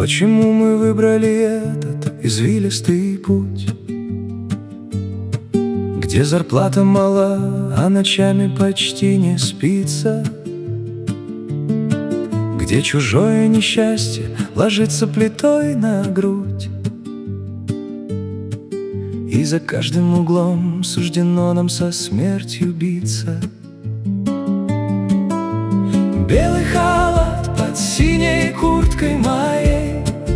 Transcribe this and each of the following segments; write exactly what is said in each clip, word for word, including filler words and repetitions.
Почему мы выбрали этот извилистый путь, где зарплата мала, а ночами почти не спится, где чужое несчастье ложится плитой на грудь, и за каждым углом суждено нам со смертью биться? Белый халат под синей курткой моей,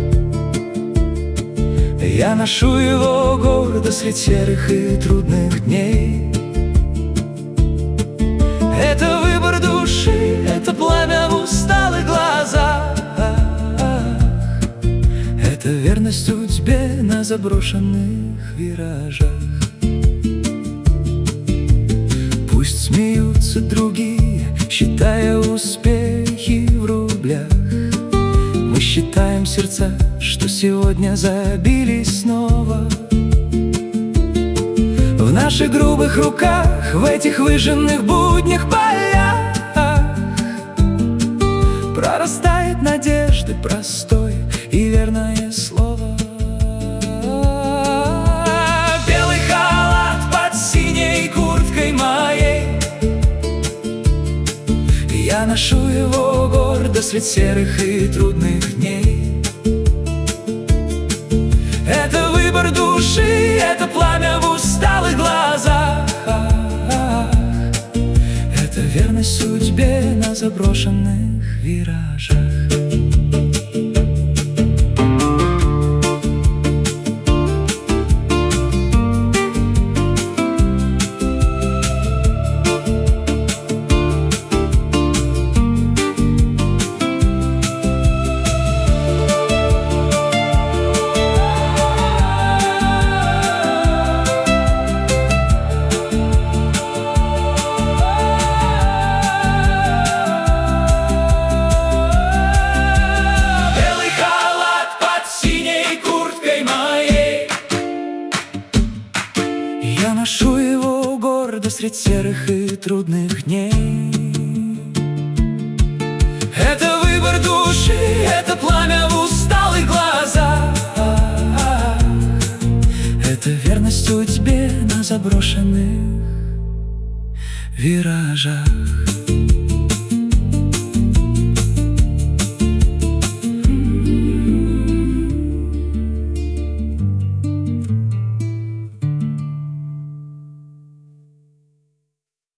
я ношу его гордо средь серых и трудных дней. Это выбор души, это пламя в усталых глазах, это верность судьбе на заброшенных виражах. Пусть смеются другие, считая успехи в рублях, мы считаем сердца, что сегодня забились снова. В наших грубых руках, в этих выжженных будних полях прорастает надежды простое и верное слово. Белый халат под синей курткой моей, я ношу его гордо средь серых и трудных дней. Это выбор души, это пламя в усталых глазах, это верность судьбе на заброшенных виражах. Я ношу его гордо средь серых и трудных дней. Это выбор души, это пламя в усталых глазах, это верность судьбе на заброшенных виражах.